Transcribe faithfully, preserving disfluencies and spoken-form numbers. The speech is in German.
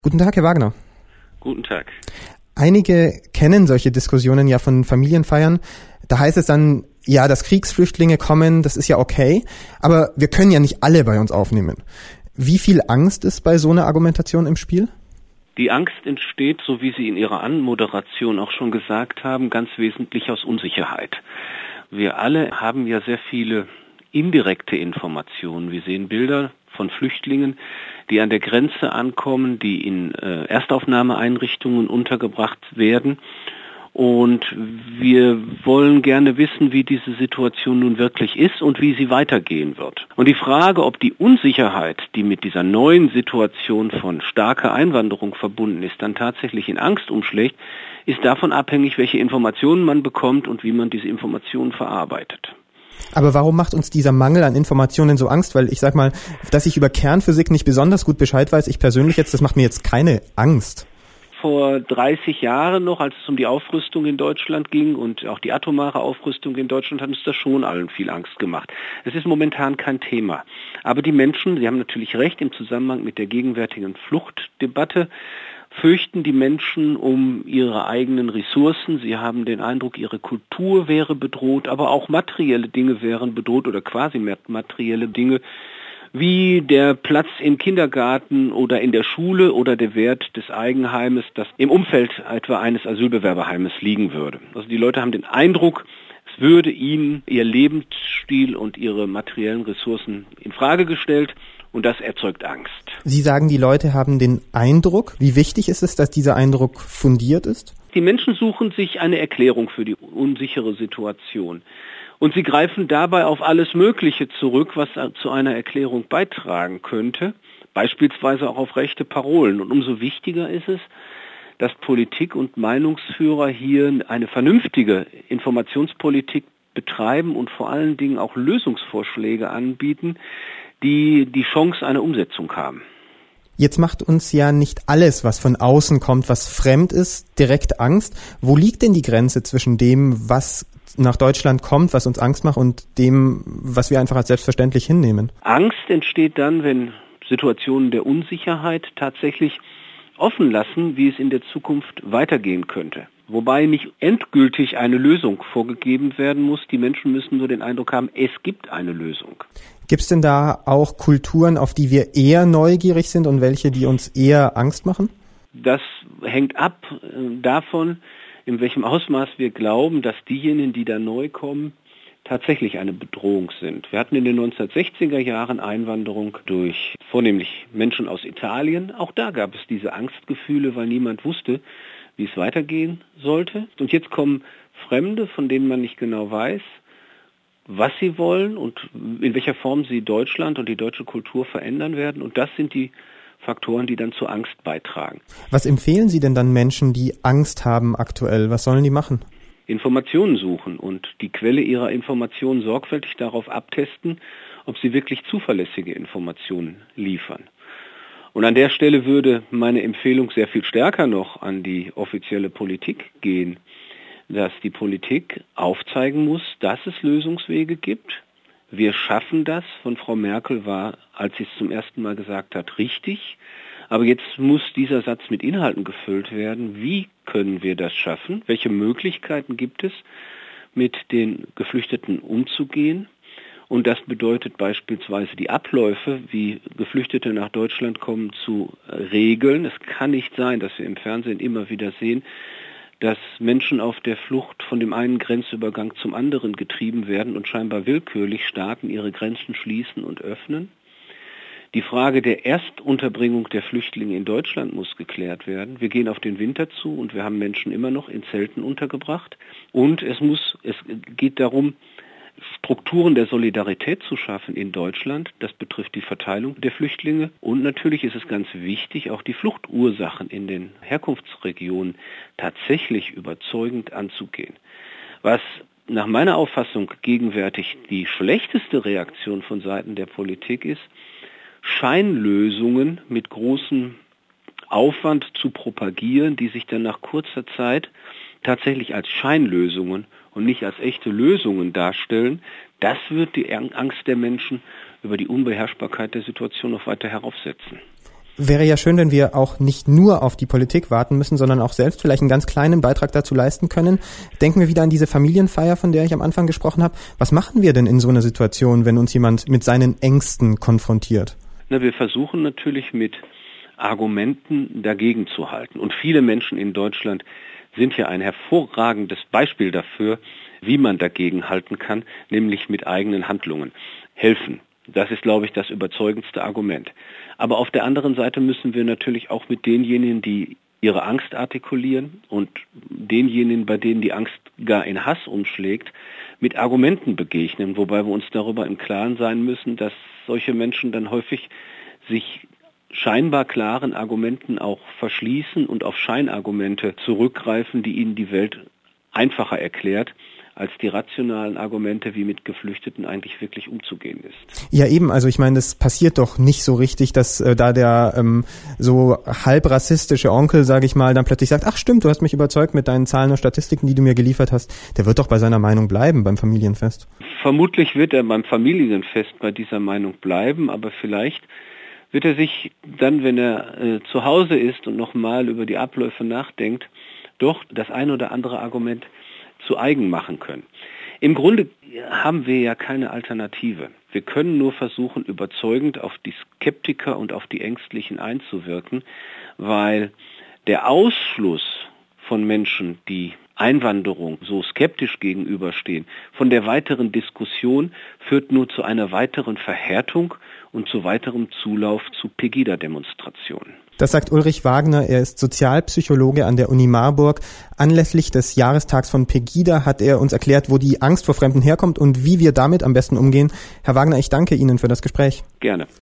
Guten Tag, Herr Wagner. Guten Tag. Einige kennen solche Diskussionen ja von Familienfeiern. Da heißt es dann, ja, dass Kriegsflüchtlinge kommen, das ist ja okay, aber wir können ja nicht alle bei uns aufnehmen. Wie viel Angst ist bei so einer Argumentation im Spiel? Die Angst entsteht, so wie Sie in Ihrer Anmoderation auch schon gesagt haben, ganz wesentlich aus Unsicherheit. Wir alle haben ja sehr viele indirekte Informationen. Wir sehen Bilder von Flüchtlingen, die an der Grenze ankommen, die in äh, Erstaufnahmeeinrichtungen untergebracht werden. Und wir wollen gerne wissen, wie diese Situation nun wirklich ist und wie sie weitergehen wird. Und die Frage, ob die Unsicherheit, die mit dieser neuen Situation von starker Einwanderung verbunden ist, dann tatsächlich in Angst umschlägt, ist davon abhängig, welche Informationen man bekommt und wie man diese Informationen verarbeitet. Aber warum macht uns dieser Mangel an Informationen so Angst? Weil ich sag mal, dass ich über Kernphysik nicht besonders gut Bescheid weiß, ich persönlich jetzt, das macht mir jetzt keine Angst. Vor dreißig Jahren noch, als es um die Aufrüstung in Deutschland ging und auch die atomare Aufrüstung in Deutschland, hat uns das schon allen viel Angst gemacht. Es ist momentan kein Thema. Aber die Menschen, Sie haben natürlich recht, im Zusammenhang mit der gegenwärtigen Fluchtdebatte, fürchten die Menschen um ihre eigenen Ressourcen. Sie haben den Eindruck, ihre Kultur wäre bedroht, aber auch materielle Dinge wären bedroht oder quasi materielle Dinge, wie der Platz im Kindergarten oder in der Schule oder der Wert des Eigenheimes, das im Umfeld etwa eines Asylbewerberheimes liegen würde. Also die Leute haben den Eindruck, es würde ihnen ihr Lebensstil und ihre materiellen Ressourcen in Frage gestellt. Und das erzeugt Angst. Sie sagen, die Leute haben den Eindruck. Wie wichtig ist es, dass dieser Eindruck fundiert ist? Die Menschen suchen sich eine Erklärung für die unsichere Situation. Und sie greifen dabei auf alles Mögliche zurück, was zu einer Erklärung beitragen könnte. Beispielsweise auch auf rechte Parolen. Und umso wichtiger ist es, dass Politik und Meinungsführer hier eine vernünftige Informationspolitik betreiben und vor allen Dingen auch Lösungsvorschläge anbieten, die die Chance einer Umsetzung haben. Jetzt macht uns ja nicht alles, was von außen kommt, was fremd ist, direkt Angst. Wo liegt denn die Grenze zwischen dem, was nach Deutschland kommt, was uns Angst macht, und dem, was wir einfach als selbstverständlich hinnehmen? Angst entsteht dann, wenn Situationen der Unsicherheit tatsächlich offen lassen, wie es in der Zukunft weitergehen könnte. Wobei nicht endgültig eine Lösung vorgegeben werden muss. Die Menschen müssen nur den Eindruck haben, es gibt eine Lösung. Gibt es denn da auch Kulturen, auf die wir eher neugierig sind und welche, die uns eher Angst machen? Das hängt ab davon, in welchem Ausmaß wir glauben, dass diejenigen, die da neu kommen, tatsächlich eine Bedrohung sind. Wir hatten in den neunzehnhundertsechziger Jahren Einwanderung durch vornehmlich Menschen aus Italien. Auch da gab es diese Angstgefühle, weil niemand wusste, wie es weitergehen sollte. Und jetzt kommen Fremde, von denen man nicht genau weiß, was sie wollen und in welcher Form sie Deutschland und die deutsche Kultur verändern werden. Und das sind die Faktoren, die dann zur Angst beitragen. Was empfehlen Sie denn dann Menschen, die Angst haben aktuell? Was sollen die machen? Informationen suchen und die Quelle ihrer Informationen sorgfältig darauf abtesten, ob sie wirklich zuverlässige Informationen liefern. Und an der Stelle würde meine Empfehlung sehr viel stärker noch an die offizielle Politik gehen, dass die Politik aufzeigen muss, dass es Lösungswege gibt. Wir schaffen das, von Frau Merkel war, als sie es zum ersten Mal gesagt hat, richtig. Aber jetzt muss dieser Satz mit Inhalten gefüllt werden. Wie können wir das schaffen? Welche Möglichkeiten gibt es, mit den Geflüchteten umzugehen? Und das bedeutet beispielsweise die Abläufe, wie Geflüchtete nach Deutschland kommen, zu regeln. Es kann nicht sein, dass wir im Fernsehen immer wieder sehen, dass Menschen auf der Flucht von dem einen Grenzübergang zum anderen getrieben werden und scheinbar willkürlich Staaten ihre Grenzen schließen und öffnen. Die Frage der Erstunterbringung der Flüchtlinge in Deutschland muss geklärt werden. Wir gehen auf den Winter zu und wir haben Menschen immer noch in Zelten untergebracht. Und es muss, es geht darum, Strukturen der Solidarität zu schaffen in Deutschland. Das betrifft die Verteilung der Flüchtlinge. Und natürlich ist es ganz wichtig, auch die Fluchtursachen in den Herkunftsregionen tatsächlich überzeugend anzugehen. Was nach meiner Auffassung gegenwärtig die schlechteste Reaktion von Seiten der Politik ist, Scheinlösungen mit großem Aufwand zu propagieren, die sich dann nach kurzer Zeit tatsächlich als Scheinlösungen und nicht als echte Lösungen darstellen. Das wird die Angst der Menschen über die Unbeherrschbarkeit der Situation noch weiter heraufsetzen. Wäre ja schön, wenn wir auch nicht nur auf die Politik warten müssen, sondern auch selbst vielleicht einen ganz kleinen Beitrag dazu leisten können. Denken wir wieder an diese Familienfeier, von der ich am Anfang gesprochen habe. Was machen wir denn in so einer Situation, wenn uns jemand mit seinen Ängsten konfrontiert? Na, wir versuchen natürlich mit Argumenten dagegen zu halten. Und viele Menschen in Deutschland sind ja ein hervorragendes Beispiel dafür, wie man dagegen halten kann, nämlich mit eigenen Handlungen. Helfen. Das ist, glaube ich, das überzeugendste Argument. Aber auf der anderen Seite müssen wir natürlich auch mit denjenigen, die ihre Angst artikulieren und denjenigen, bei denen die Angst gar in Hass umschlägt, mit Argumenten begegnen, wobei wir uns darüber im Klaren sein müssen, dass solche Menschen dann häufig sich scheinbar klaren Argumenten auch verschließen und auf Scheinargumente zurückgreifen, die ihnen die Welt einfacher erklärt, als die rationalen Argumente, wie mit Geflüchteten eigentlich wirklich umzugehen ist. Ja eben, also ich meine, das passiert doch nicht so richtig, dass äh, da der ähm, so halb rassistische Onkel, sage ich mal, dann plötzlich sagt, ach stimmt, du hast mich überzeugt mit deinen Zahlen und Statistiken, die du mir geliefert hast. Der wird doch bei seiner Meinung bleiben beim Familienfest. Vermutlich wird er beim Familienfest bei dieser Meinung bleiben, aber vielleicht wird er sich dann, wenn er äh, zu Hause ist und nochmal über die Abläufe nachdenkt, doch das ein oder andere Argument zu eigen machen können. Im Grunde haben wir ja keine Alternative. Wir können nur versuchen, überzeugend auf die Skeptiker und auf die Ängstlichen einzuwirken, weil der Ausschluss von Menschen, die Einwanderung so skeptisch gegenüberstehen, von der weiteren Diskussion führt nur zu einer weiteren Verhärtung und zu weiterem Zulauf zu Pegida-Demonstrationen. Das sagt Ulrich Wagner, er ist Sozialpsychologe an der Uni Marburg. Anlässlich des Jahrestags von Pegida hat er uns erklärt, wo die Angst vor Fremden herkommt und wie wir damit am besten umgehen. Herr Wagner, ich danke Ihnen für das Gespräch. Gerne.